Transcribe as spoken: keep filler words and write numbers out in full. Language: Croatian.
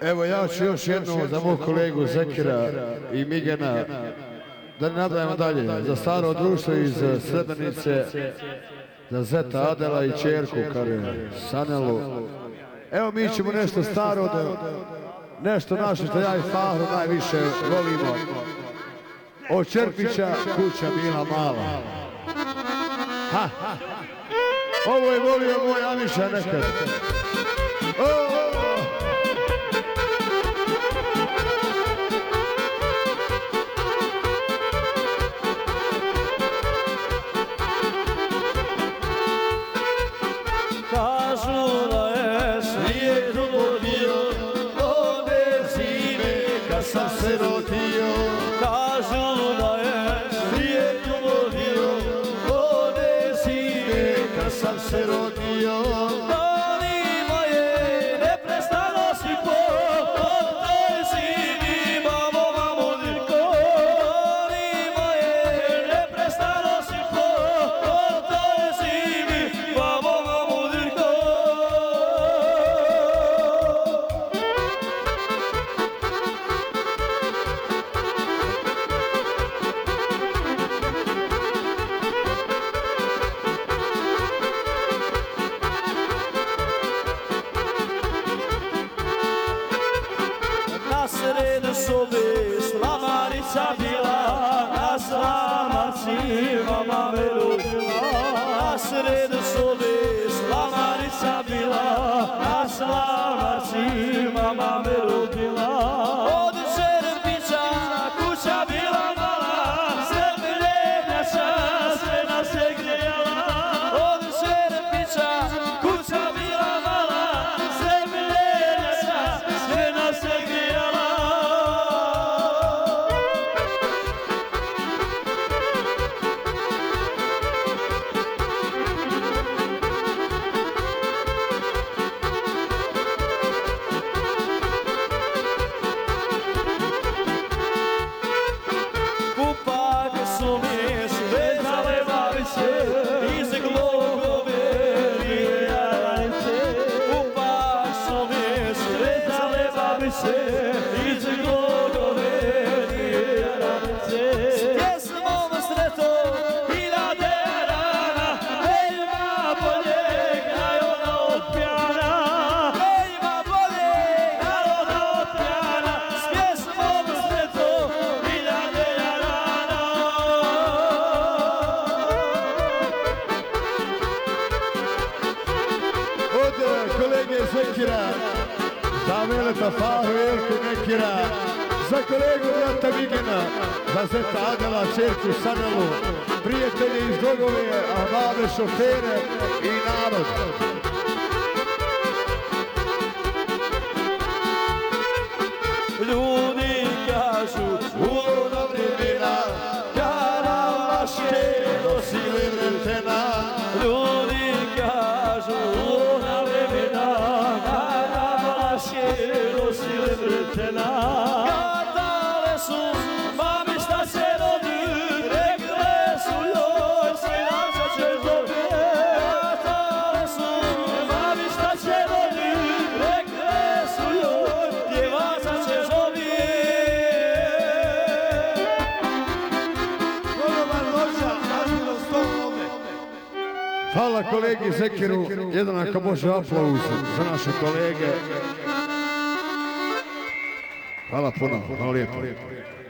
Evo ja ću još jednom za mog kolegu Zekira i Migena, da ne nabrajamo dalje, za staro društvo iz Srebrenice, za zeta Adela i čerku Kare, Sanelu. Evo mi ćemo nešto staro, da, nešto naše što ja i Fahru najviše volimo. Od Čerpića kuća bila mala. Ha, ha. Ovo je volio moj Amiša nekad. O, o, o. Kažu da je svijet uvodio one zime kad sam se rodio. Kažu da je svijet uvodio one zime kad sam se rodio. Danima je neprestano si po od toj zimi, mamo, mamo, dirko. Danima je neprestano si po od toj zimi, mamo, mamo, dirko. Na sredu sobe slamarica bila, na slamarcima mame rodila. Na sredu sobe slamarica bila, na slamarcima mame rodila. Od Čerpića kuća bila mala, sve mljenjača sve nas je grejala. Od Čerpića kuća bila mala, sve mljenjača sve nas je grejala. Kupake su mi svezale babice iz glogove jaranice. Kupak su mi svezale babice iz glogove jaranice. S pjesmom sreto hiljade rana, nema boljeg naroda od pjana. Nema boljeg naroda od pjana, s pjesmom sreto hiljade rana. Od kolege Zekira, za Veleta Fahru, Jelku Mekira, za kolegu brata Migena, za zeta Adela, čerku Sanelu, prijatelje iz Drogove, a babe šofere i narod. Ljudi kažu u ona vremena Karavaške nosili vrtena. Ljudi kažu u ona vremena Karavaške nosili vrtena. Katale su mami šta se rodi, rekle su joj sinaca će zove. Katale su mami šta se rodi, rekle su joj djevaca će zove. Hvala kolegi Zekiru, jedan ako može aplauz za naše kolege. Hvala puno, hvala lijepo.